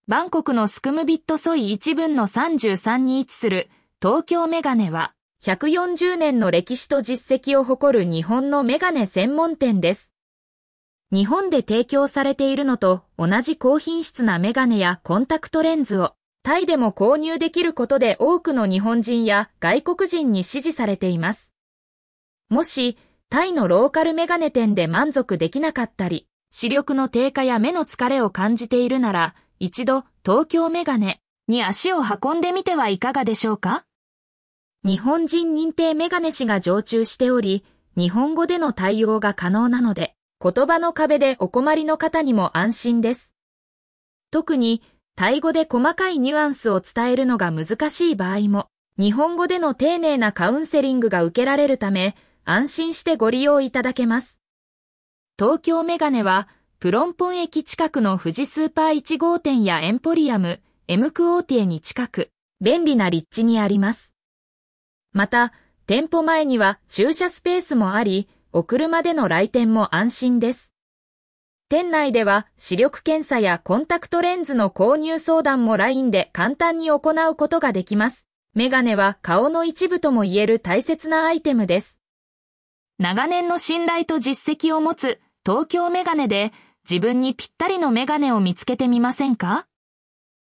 バンコクのスクムビットソイ1分の33に位置する東京メガネは140年の歴史と実績を誇る日本のメガネ専門店です。日本で提供されているのと同じ高品質なメガネやコンタクトレンズをタイでも購入できることで多くの日本人や外国人に支持されています。もしタイのローカルメガネ店で満足できなかったり、視力の低下や目の疲れを感じているなら、一度東京メガネに足を運んでみてはいかがでしょうか？日本人認定メガネ師が常駐しており、日本語での対応が可能なので、言葉の壁でお困りの方にも安心です。特に、タイ語で細かいニュアンスを伝えるのが難しい場合も、日本語での丁寧なカウンセリングが受けられるため、安心してご利用いただけます。東京メガネは、プロンポン駅近くの富士スーパー1号店やエンポリアム、エムクオーティエに近く、便利な立地にあります。また、店舗前には駐車スペースもあり、お車での来店も安心です。店内では視力検査やコンタクトレンズの購入相談も LINE で簡単に行うことができます。メガネは顔の一部とも言える大切なアイテムです。長年の信頼と実績を持つ東京メガネで自分にぴったりのメガネを見つけてみませんか？